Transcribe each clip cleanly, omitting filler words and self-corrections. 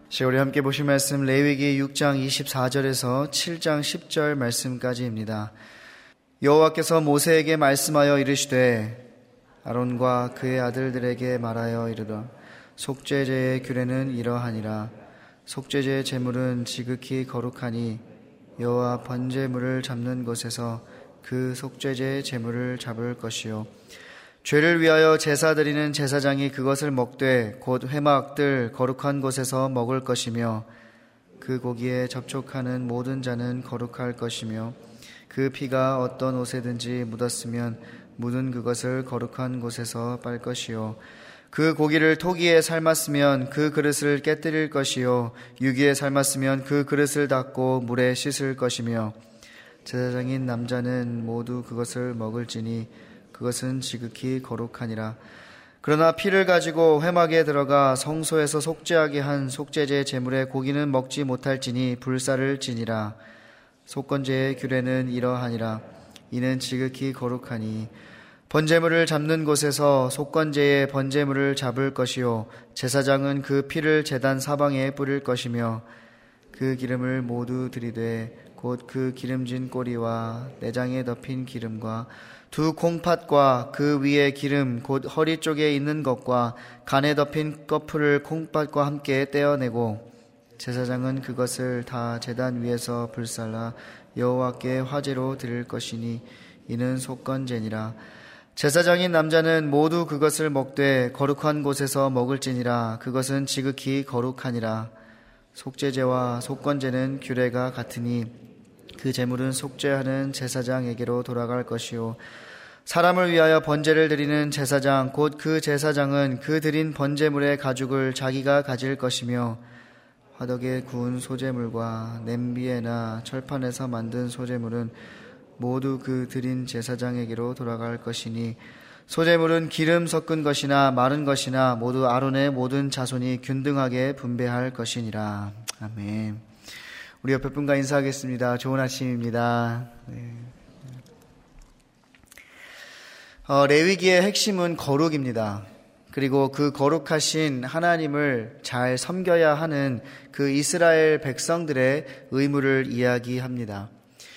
우리 함께 보실 말씀 레위기 6장 24절에서 7장 10절 말씀까지입니다. 여호와께서 모세에게 말씀하여 이르시되 아론과 그의 아들들에게 말하여 이르라. 속죄제의 규례는 이러하니라. 속죄제의 제물은 지극히 거룩하니 여호와 번제물을 잡는 곳에서 그 속죄제의 제물을 잡을 것이요 죄를 위하여 제사 드리는 제사장이 그것을 먹되 곧 회막들 거룩한 곳에서 먹을 것이며 그 고기에 접촉하는 모든 자는 거룩할 것이며 그 피가 어떤 옷에든지 묻었으면 묻은 그것을 거룩한 곳에서 빨 것이요 그 고기를 토기에 삶았으면 그 그릇을 깨뜨릴 것이요 유기에 삶았으면 그 그릇을 닦고 물에 씻을 것이며 제사장인 남자는 모두 그것을 먹을지니 그것은 지극히 거룩하니라. 그러나 피를 가지고 회막에 들어가 성소에서 속죄하게 한 속죄제 제물의 고기는 먹지 못할지니 불사를 지니라. 속건제의 규례는 이러하니라. 이는 지극히 거룩하니 번제물을 잡는 곳에서 속건제의 번제물을 잡을 것이요 제사장은 그 피를 제단 사방에 뿌릴 것이며 그 기름을 모두 들이되 곧 그 기름진 꼬리와 내장에 덮인 기름과 두 콩팥과 그 위에 기름 곧 허리 쪽에 있는 것과 간에 덮인 꺼풀을 콩팥과 함께 떼어내고 제사장은 그것을 다 제단 위에서 불살라 여호와께 화제로 드릴 것이니 이는 속건제니라. 제사장인 남자는 모두 그것을 먹되 거룩한 곳에서 먹을지니라. 그것은 지극히 거룩하니라. 속죄제와 속건제는 규례가 같으니 그 제물은 속죄하는 제사장에게로 돌아갈 것이요 사람을 위하여 번제를 드리는 제사장 곧 그 제사장은 그 드린 번제물의 가죽을 자기가 가질 것이며 화덕에 구운 소제물과 냄비에나 철판에서 만든 소제물은 모두 그 드린 제사장에게로 돌아갈 것이니 소제물은 기름 섞은 것이나 마른 것이나 모두 아론의 모든 자손이 균등하게 분배할 것이니라. 아멘. 우리 옆에 분과 인사하겠습니다. 좋은 아침입니다. 네. 레위기의 핵심은 거룩입니다. 그리고 그 거룩하신 하나님을 잘 섬겨야 하는 그 이스라엘 백성들의 의무를 이야기합니다.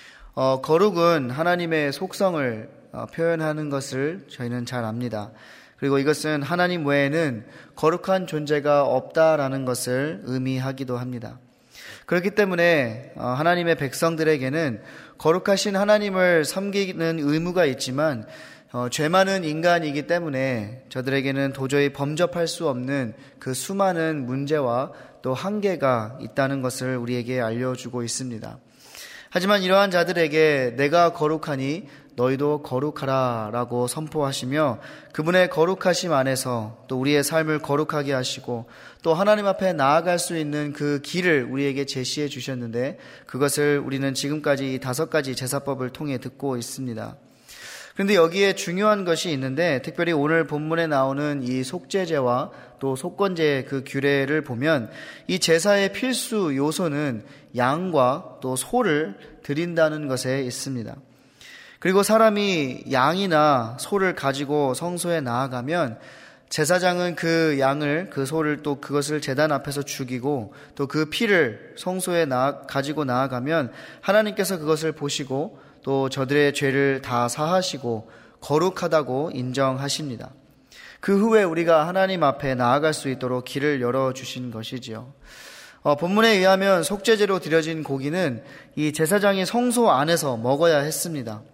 거룩은 하나님의 속성을 표현하는 것을 저희는 잘 압니다. 그리고 이것은 하나님 외에는 거룩한 존재가 없다라는 것을 의미하기도 합니다. 그렇기 때문에 하나님의 백성들에게는 거룩하신 하나님을 섬기는 의무가 있지만 죄 많은 인간이기 때문에 저들에게는 도저히 범접할 수 없는 그 수많은 문제와 또 한계가 있다는 것을 우리에게 알려주고 있습니다. 하지만 이러한 자들에게 내가 거룩하니 너희도 거룩하라 라고 선포하시며 그분의 거룩하심 안에서 또 우리의 삶을 거룩하게 하시고 또 하나님 앞에 나아갈 수 있는 그 길을 우리에게 제시해 주셨는데 그것을 우리는 지금까지 이 5가지 제사법을 통해 듣고 있습니다. 그런데 여기에 중요한 것이 있는데 특별히 오늘 본문에 나오는 이 속죄제와 또 속건제의 그 규례를 보면 이 제사의 필수 요소는 양과 또 소를 드린다는 것에 있습니다. 그리고 사람이 양이나 소를 가지고 성소에 나아가면 제사장은 그 양을, 그 소를 또 그것을 제단 앞에서 죽이고 또 그 피를 성소에 가지고 나아가면 하나님께서 그것을 보시고 또 저들의 죄를 다 사하시고 거룩하다고 인정하십니다. 그 후에 우리가 하나님 앞에 나아갈 수 있도록 길을 열어주신 것이지요. 본문에 의하면 속죄제로 드려진 고기는 이 제사장이 성소 안에서 먹어야 했습니다.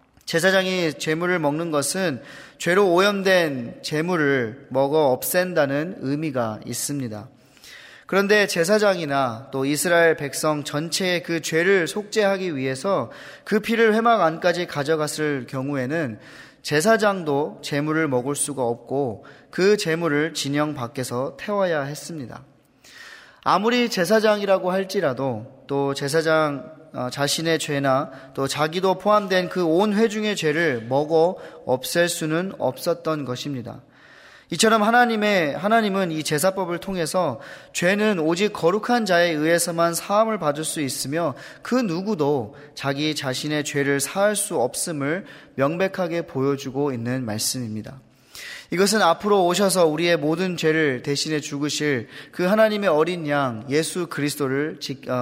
제사장이 제물을 먹는 것은 죄로 오염된 제물을 먹어 없앤다는 의미가 있습니다. 그런데 제사장이나 또 이스라엘 백성 전체의 그 죄를 속죄하기 위해서 그 피를 회막 안까지 가져갔을 경우에는 제사장도 제물을 먹을 수가 없고 그 제물을 진영 밖에서 태워야 했습니다. 아무리 제사장이라고 할지라도 또 제사장 자신의 죄나 또 자기도 포함된 그 온 회중의 죄를 먹어 없앨 수는 없었던 것입니다. 이처럼 하나님은 이 제사법을 통해서 죄는 오직 거룩한 자에 의해서만 사함을 받을 수 있으며 그 누구도 자기 자신의 죄를 사할 수 없음을 명백하게 보여주고 있는 말씀입니다. 이것은 앞으로 오셔서 우리의 모든 죄를 대신해 죽으실 그 하나님의 어린 양 예수 그리스도를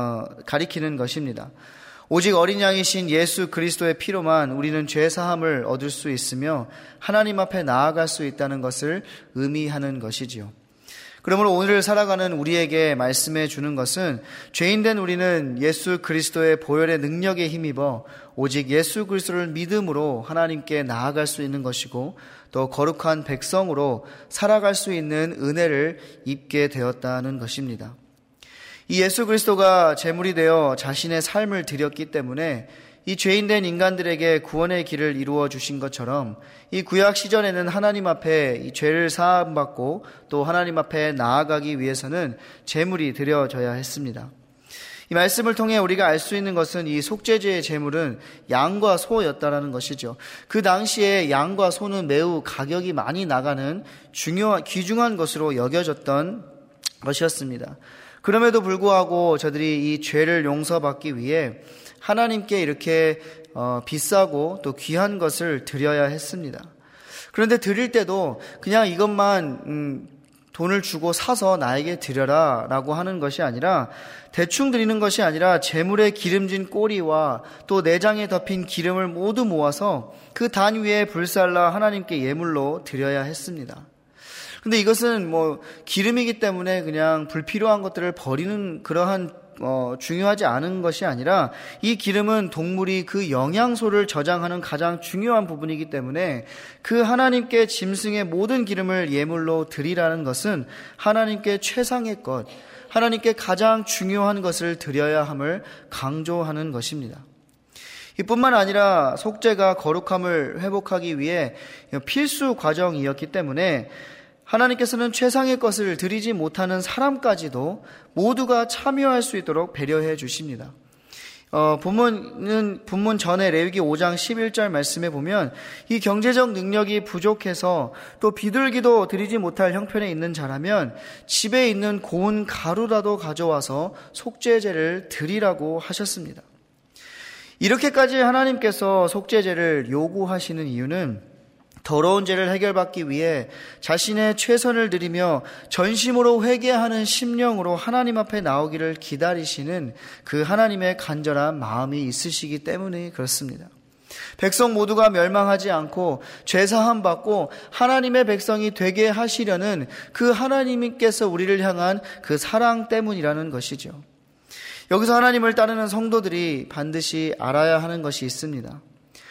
가리키는 것입니다. 오직 어린 양이신 예수 그리스도의 피로만 우리는 죄 사함을 얻을 수 있으며 하나님 앞에 나아갈 수 있다는 것을 의미하는 것이지요. 그러므로 오늘 살아가는 우리에게 말씀해 주는 것은 죄인된 우리는 예수 그리스도의 보혈의 능력에 힘입어 오직 예수 그리스도를 믿음으로 하나님께 나아갈 수 있는 것이고 또 거룩한 백성으로 살아갈 수 있는 은혜를 입게 되었다는 것입니다. 이 예수 그리스도가 제물이 되어 자신의 삶을 드렸기 때문에 이 죄인된 인간들에게 구원의 길을 이루어 주신 것처럼 이 구약 시절에는 하나님 앞에 이 죄를 사함받고 또 하나님 앞에 나아가기 위해서는 제물이 드려져야 했습니다. 이 말씀을 통해 우리가 알 수 있는 것은 이 속죄제의 제물은 양과 소였다라는 것이죠. 그 당시에 양과 소는 매우 가격이 많이 나가는 귀중한 것으로 여겨졌던 것이었습니다. 그럼에도 불구하고 저들이 이 죄를 용서받기 위해 하나님께 이렇게 비싸고 또 귀한 것을 드려야 했습니다. 그런데 드릴 때도 그냥 이것만 돈을 주고 사서 나에게 드려라 라고 하는 것이 아니라 대충 드리는 것이 아니라 제물의 기름진 꼬리와 또 내장에 덮인 기름을 모두 모아서 그 단 위에 불살라 하나님께 예물로 드려야 했습니다. 근데 이것은 기름이기 때문에 그냥 불필요한 것들을 버리는 그러한 중요하지 않은 것이 아니라 이 기름은 동물이 그 영양소를 저장하는 가장 중요한 부분이기 때문에 그 하나님께 짐승의 모든 기름을 예물로 드리라는 것은 하나님께 최상의 것, 하나님께 가장 중요한 것을 드려야 함을 강조하는 것입니다. 이뿐만 아니라 속죄가 거룩함을 회복하기 위해 필수 과정이었기 때문에 하나님께서는 최상의 것을 드리지 못하는 사람까지도 모두가 참여할 수 있도록 배려해 주십니다. 본문 전에 레위기 5장 11절 말씀에 보면 이 경제적 능력이 부족해서 또 비둘기도 드리지 못할 형편에 있는 자라면 집에 있는 고운 가루라도 가져와서 속죄제를 드리라고 하셨습니다. 이렇게까지 하나님께서 속죄제를 요구하시는 이유는 더러운 죄를 해결받기 위해 자신의 최선을 들이며 전심으로 회개하는 심령으로 하나님 앞에 나오기를 기다리시는 그 하나님의 간절한 마음이 있으시기 때문에 그렇습니다. 백성 모두가 멸망하지 않고 죄사함 받고 하나님의 백성이 되게 하시려는 그 하나님께서 우리를 향한 그 사랑 때문이라는 것이죠. 여기서 하나님을 따르는 성도들이 반드시 알아야 하는 것이 있습니다.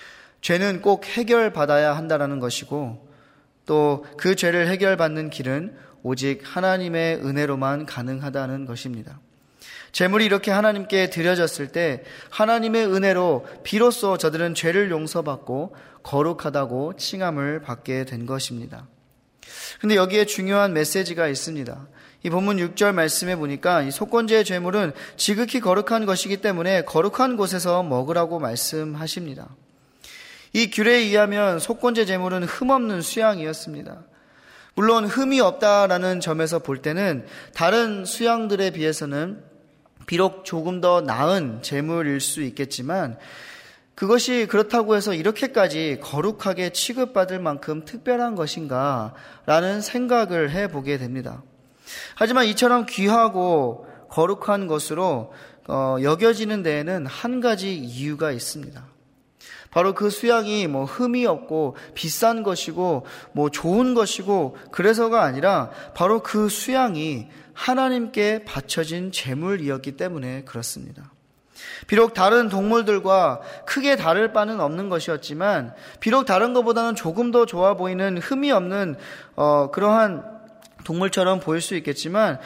죄는 꼭 해결받아야 한다는 것이고 또 그 죄를 해결받는 길은 오직 하나님의 은혜로만 가능하다는 것입니다. 제물이 이렇게 하나님께 드려졌을 때 하나님의 은혜로 비로소 저들은 죄를 용서받고 거룩하다고 칭함을 받게 된 것입니다. 그런데 여기에 중요한 메시지가 있습니다. 이 본문 6절 말씀에 보니까 이 속건제의 제물은 지극히 거룩한 것이기 때문에 거룩한 곳에서 먹으라고 말씀하십니다. 이 규례에 의하면 속건제 제물은 흠없는 수양이었습니다. 물론 흠이 없다라는 점에서 볼 때는 다른 수양들에 비해서는 비록 조금 더 나은 제물일 수 있겠지만 그것이 그렇다고 해서 이렇게까지 거룩하게 취급받을 만큼 특별한 것인가 라는 생각을 해보게 됩니다. 하지만 이처럼 귀하고 거룩한 것으로 여겨지는 데에는 한 가지 이유가 있습니다. 바로 그 수양이 흠이 없고 비싼 것이고 좋은 것이고 그래서가 아니라 바로 그 수양이 하나님께 바쳐진 제물이었기 때문에 그렇습니다. 비록 다른 동물들과 크게 다를 바는 없는 것이었지만 비록 다른 것보다는 조금 더 좋아 보이는 흠이 없는 그러한 동물처럼 보일 수 있겠지만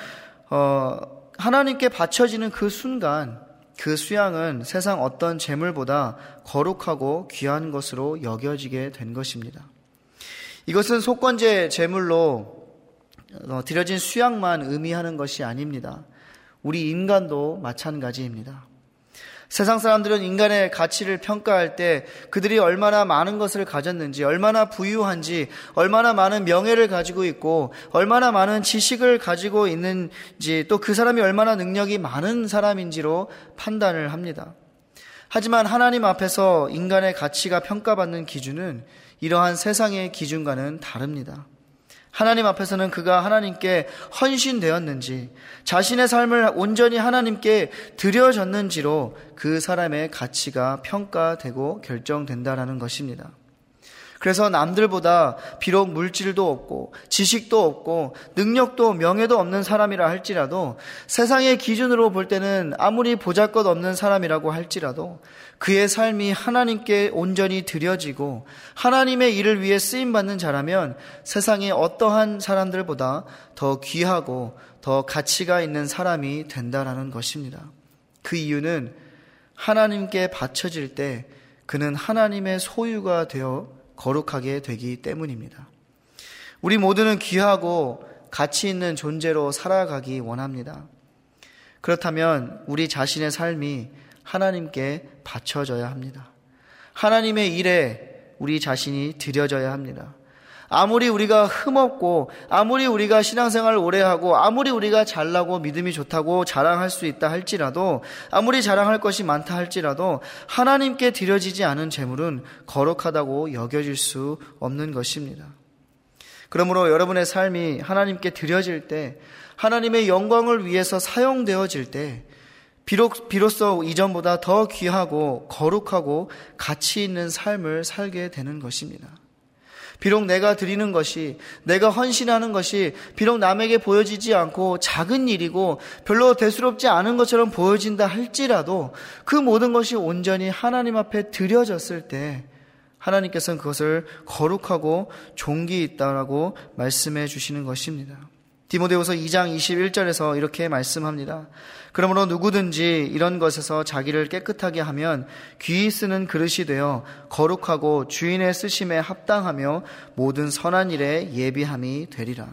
하나님께 바쳐지는 그 순간 그 수양은 세상 어떤 제물보다 거룩하고 귀한 것으로 여겨지게 된 것입니다. 이것은 속건제 제물로 드려진 수양만 의미하는 것이 아닙니다. 우리 인간도 마찬가지입니다. 세상 사람들은 인간의 가치를 평가할 때 그들이 얼마나 많은 것을 가졌는지, 얼마나 부유한지, 얼마나 많은 명예를 가지고 있고, 얼마나 많은 지식을 가지고 있는지, 또 그 사람이 얼마나 능력이 많은 사람인지로 판단을 합니다. 하지만 하나님 앞에서 인간의 가치가 평가받는 기준은 이러한 세상의 기준과는 다릅니다. 하나님 앞에서는 그가 하나님께 헌신되었는지, 자신의 삶을 온전히 하나님께 드려졌는지로 그 사람의 가치가 평가되고 결정된다라는 것입니다. 그래서 남들보다 비록 물질도 없고 지식도 없고 능력도 명예도 없는 사람이라 할지라도, 세상의 기준으로 볼 때는 아무리 보잘것 없는 사람이라고 할지라도 그의 삶이 하나님께 온전히 드려지고 하나님의 일을 위해 쓰임받는 자라면 세상의 어떠한 사람들보다 더 귀하고 더 가치가 있는 사람이 된다라는 것입니다. 그 이유는 하나님께 바쳐질 때 그는 하나님의 소유가 되어 거룩하게 되기 때문입니다. 우리 모두는 귀하고 가치 있는 존재로 살아가기 원합니다. 그렇다면 우리 자신의 삶이 하나님께 바쳐져야 합니다. 하나님의 일에 우리 자신이 드려져야 합니다. 아무리 우리가 흠없고, 아무리 우리가 신앙생활을 오래 하고, 아무리 우리가 잘나고 믿음이 좋다고 자랑할 수 있다 할지라도, 아무리 자랑할 것이 많다 할지라도 하나님께 드려지지 않은 재물은 거룩하다고 여겨질 수 없는 것입니다. 그러므로 여러분의 삶이 하나님께 드려질 때, 하나님의 영광을 위해서 사용되어질 때 비로소 이전보다 더 귀하고 거룩하고 가치 있는 삶을 살게 되는 것입니다. 비록 내가 드리는 것이, 내가 헌신하는 것이 비록 남에게 보여지지 않고 작은 일이고 별로 대수롭지 않은 것처럼 보여진다 할지라도 그 모든 것이 온전히 하나님 앞에 드려졌을 때 하나님께서는 그것을 거룩하고 존귀 있다라고 말씀해 주시는 것입니다. 디모데후서 2장 21절에서 이렇게 말씀합니다. 그러므로 누구든지 이런 것에서 자기를 깨끗하게 하면 귀히 쓰는 그릇이 되어 거룩하고 주인의 쓰심에 합당하며 모든 선한 일에 예비함이 되리라.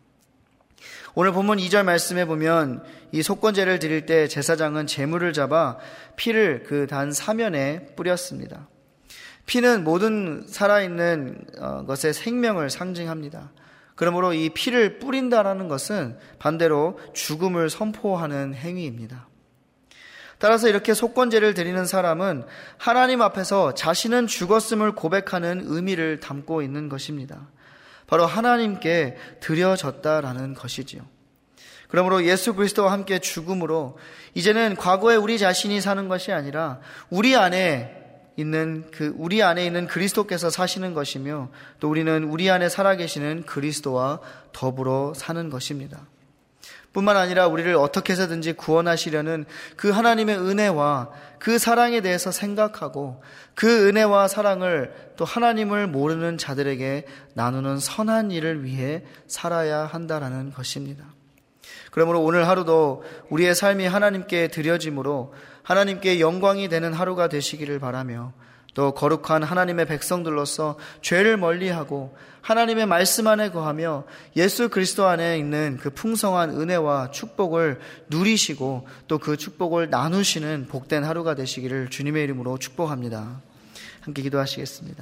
오늘 본문 2절 말씀에 보면 이 속건제를 드릴 때 제사장은 제물을 잡아 피를 그 단 사면에 뿌렸습니다. 피는 모든 살아있는 것의 생명을 상징합니다. 그러므로 이 피를 뿌린다라는 것은 반대로 죽음을 선포하는 행위입니다. 따라서 이렇게 속건제를 드리는 사람은 하나님 앞에서 자신은 죽었음을 고백하는 의미를 담고 있는 것입니다. 바로 하나님께 드려졌다라는 것이지요. 그러므로 예수 그리스도와 함께 죽음으로 이제는 과거에 우리 자신이 사는 것이 아니라 우리 안에 있는 그리스도께서 사시는 것이며, 또 우리는 우리 안에 살아계시는 그리스도와 더불어 사는 것입니다. 뿐만 아니라 우리를 어떻게 해서든지 구원하시려는 그 하나님의 은혜와 그 사랑에 대해서 생각하고 그 은혜와 사랑을 또 하나님을 모르는 자들에게 나누는 선한 일을 위해 살아야 한다라는 것입니다. 그러므로 오늘 하루도 우리의 삶이 하나님께 드려짐으로 하나님께 영광이 되는 하루가 되시기를 바라며, 또 거룩한 하나님의 백성들로서 죄를 멀리하고 하나님의 말씀 안에 거하며 예수 그리스도 안에 있는 그 풍성한 은혜와 축복을 누리시고 또 그 축복을 나누시는 복된 하루가 되시기를 주님의 이름으로 축복합니다. 함께 기도하시겠습니다.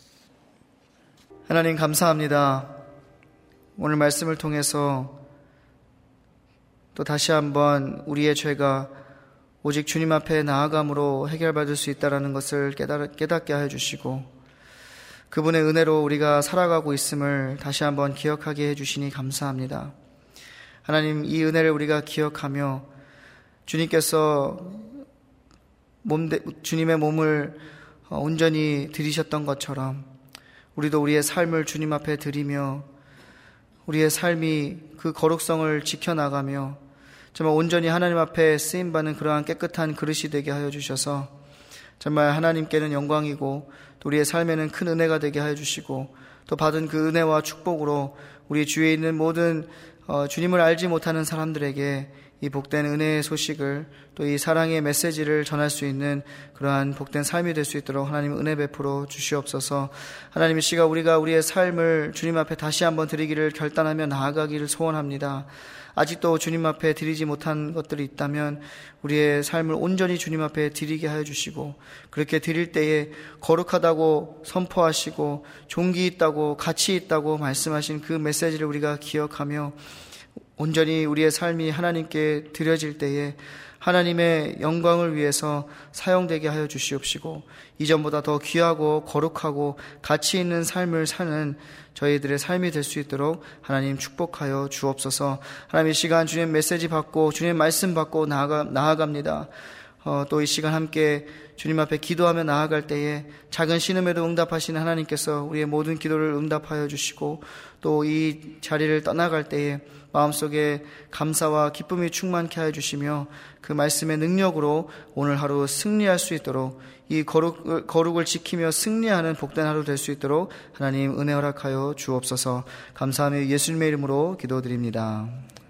하나님 감사합니다. 오늘 말씀을 통해서 또 다시 한번 우리의 죄가 오직 주님 앞에 나아감으로 해결받을 수 있다는 것을 깨닫게 하여 주시고, 그분의 은혜로 우리가 살아가고 있음을 다시 한번 기억하게 해주시니 감사합니다. 하나님, 이 은혜를 우리가 기억하며 주님께서 주님의 몸을 온전히 드리셨던 것처럼 우리도 우리의 삶을 주님 앞에 드리며 우리의 삶이 그 거룩성을 지켜나가며 정말 온전히 하나님 앞에 쓰임받는 그러한 깨끗한 그릇이 되게 하여 주셔서 정말 하나님께는 영광이고 또 우리의 삶에는 큰 은혜가 되게 하여 주시고, 또 받은 그 은혜와 축복으로 우리 주위에 있는 모든 주님을 알지 못하는 사람들에게 이 복된 은혜의 소식을, 또 이 사랑의 메시지를 전할 수 있는 그러한 복된 삶이 될 수 있도록 하나님 은혜 베풀어 주시옵소서. 하나님, 이 시간 우리가 우리의 삶을 주님 앞에 다시 한번 드리기를 결단하며 나아가기를 소원합니다. 아직도 주님 앞에 드리지 못한 것들이 있다면 우리의 삶을 온전히 주님 앞에 드리게 하여 주시고, 그렇게 드릴 때에 거룩하다고 선포하시고 존귀 있다고 가치 있다고 말씀하신 그 메시지를 우리가 기억하며 온전히 우리의 삶이 하나님께 드려질 때에 하나님의 영광을 위해서 사용되게 하여 주시옵시고, 이전보다 더 귀하고 거룩하고 가치 있는 삶을 사는 저희들의 삶이 될 수 있도록 하나님 축복하여 주옵소서. 하나님, 이 시간 주님 메시지 받고 주님 말씀 받고 나아갑니다. 또 이 시간 함께 주님 앞에 기도하며 나아갈 때에 작은 신음에도 응답하시는 하나님께서 우리의 모든 기도를 응답하여 주시고, 또 이 자리를 떠나갈 때에 마음속에 감사와 기쁨이 충만케 하여 주시며 그 말씀의 능력으로 오늘 하루 승리할 수 있도록, 이 거룩을 지키며 승리하는 복된 하루 될 수 있도록 하나님 은혜 허락하여 주옵소서. 감사하며 예수님의 이름으로 기도드립니다.